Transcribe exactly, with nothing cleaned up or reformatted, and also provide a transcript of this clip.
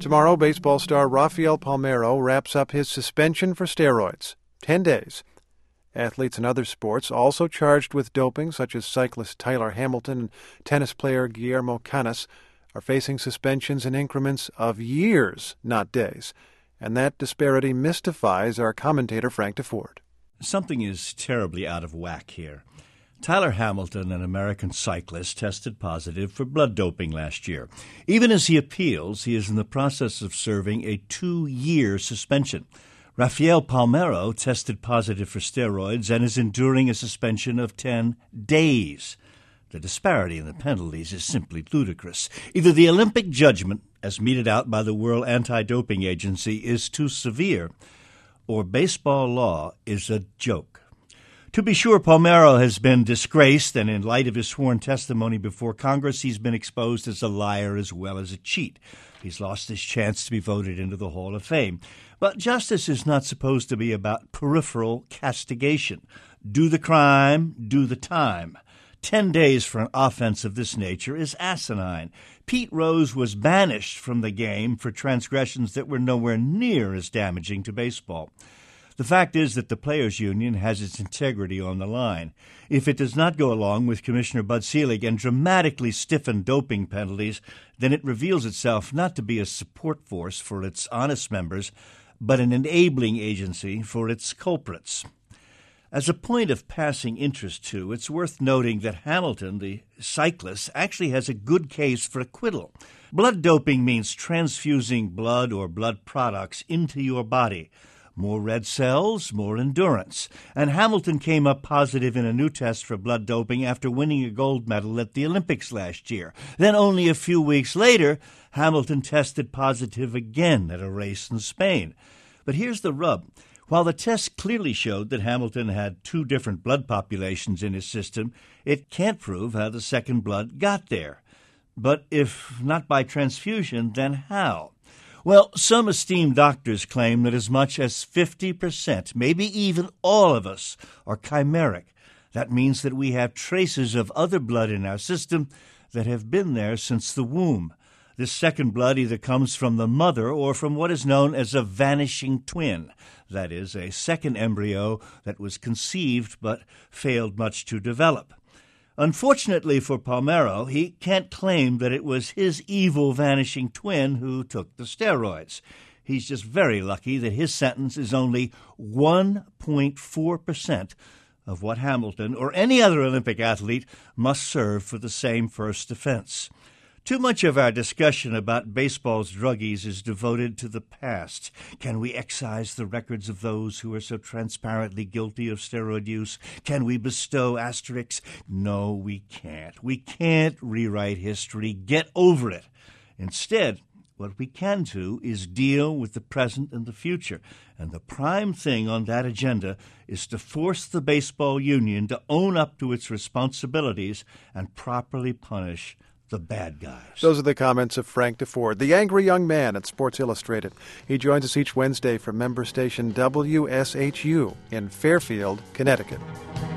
Tomorrow, baseball star Rafael Palmeiro wraps up his suspension for steroids. Ten days. Athletes in other sports also charged with doping, such as cyclist Tyler Hamilton and tennis player Guillermo Canas, are facing suspensions in increments of years, not days. And that disparity mystifies our commentator Frank DeFord. Something is terribly out of whack here. Tyler Hamilton, an American cyclist, tested positive for blood doping last year. Even as he appeals, he is in the process of serving a two-year suspension. Rafael Palmeiro tested positive for steroids and is enduring a suspension of ten days. The disparity in the penalties is simply ludicrous. Either the Olympic judgment, as meted out by the World Anti-Doping Agency, is too severe, or baseball law is a joke. To be sure, Palmeiro has been disgraced, and in light of his sworn testimony before Congress, he's been exposed as a liar as well as a cheat. He's lost his chance to be voted into the Hall of Fame. But justice is not supposed to be about peripheral castigation. Do the crime, do the time. Ten days for an offense of this nature is asinine. Pete Rose was banished from the game for transgressions that were nowhere near as damaging to baseball. The fact is that the Players' Union has its integrity on the line. If it does not go along with Commissioner Bud Selig and dramatically stiffen doping penalties, then it reveals itself not to be a support force for its honest members, but an enabling agency for its culprits. As a point of passing interest, too, it's worth noting that Hamilton, the cyclist, actually has a good case for acquittal. Blood doping means transfusing blood or blood products into your body. More red cells, more endurance. And Hamilton came up positive in a new test for blood doping after winning a gold medal at the Olympics last year. Then only a few weeks later, Hamilton tested positive again at a race in Spain. But here's the rub. While the test clearly showed that Hamilton had two different blood populations in his system, it can't prove how the second blood got there. But if not by transfusion, then how? Well, some esteemed doctors claim that as much as fifty percent, maybe even all of us, are chimeric. That means that we have traces of other blood in our system that have been there since the womb. This second blood either comes from the mother or from what is known as a vanishing twin, that is, a second embryo that was conceived but failed much to develop. Unfortunately for Palmeiro, he can't claim that it was his evil vanishing twin who took the steroids. He's just very lucky that his sentence is only one point four percent of what Hamilton or any other Olympic athlete must serve for the same first offense. Too much of our discussion about baseball's druggies is devoted to the past. Can we excise the records of those who are so transparently guilty of steroid use? Can we bestow asterisks? No, we can't. We can't rewrite history. Get over it. Instead, what we can do is deal with the present and the future. And the prime thing on that agenda is to force the baseball union to own up to its responsibilities and properly punish the bad guys. Those are the comments of Frank DeFord, the angry young man at Sports Illustrated. He joins us each Wednesday from member station W S H U in Fairfield, Connecticut.